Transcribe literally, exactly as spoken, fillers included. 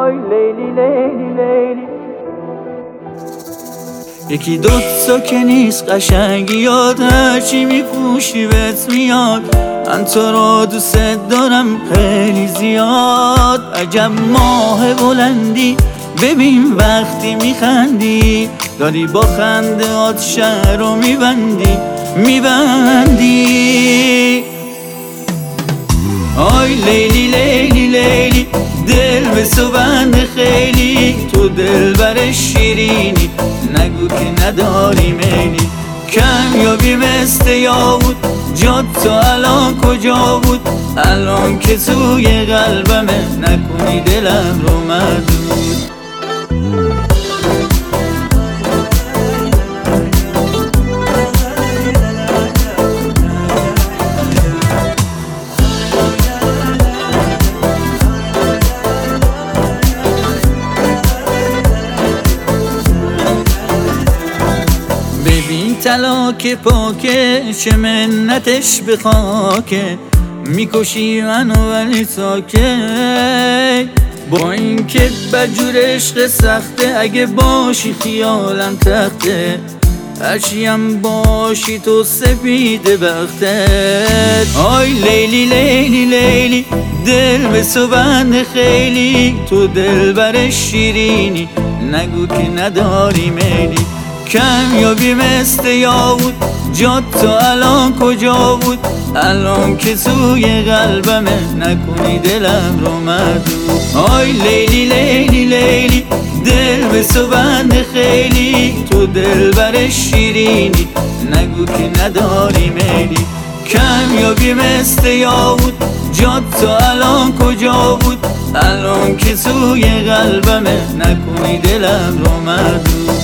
آی لیلی لیلی لیلی. یکی دوتا که نیست قشنگی یاد، هرچی میپوشی بهت میاد. من تو رو دوست دارم خیلی زیاد. عجب ماه بلندی، ببین وقتی میخندی داری با خنده هات شهر رو میبندی میبندی. آی لیلی لیلی لیلی، دل به تو بنده خیلی. تو دل بر شیرینی، نگو که نداری میلی. کمیابی مثل یاقوت، جات تو الان کجا بود؟ الان که توی قلبمه، نکنی دلم رو مردود. ببین طلاک پاکه، چه منتش به خاکه. میکشی منو ولی ساکت. با این که بجور عشق سخته، اگه باشی خیالم تخته. هرچی هم باشی تو سپیده بختت. آی لیلی لیلی لیلی، دل به تو بنده خیلی. تو دل بر شیرینی، نگو که نداری میلی. کمیابی مثل یاقوت، جات تو الان کجا بود؟ الان که توی قلبمه، نکنی دلم رو مردود. آی لیلی لیلی لیلی، دل به تو بنده خیلی. تو دل بر شیرینی، نگو که نداری میلی. کمیابی مثل یاقوت، جات تو الان کجا بود؟ الان که توی قلبمه، نکنی دلم رو مردود.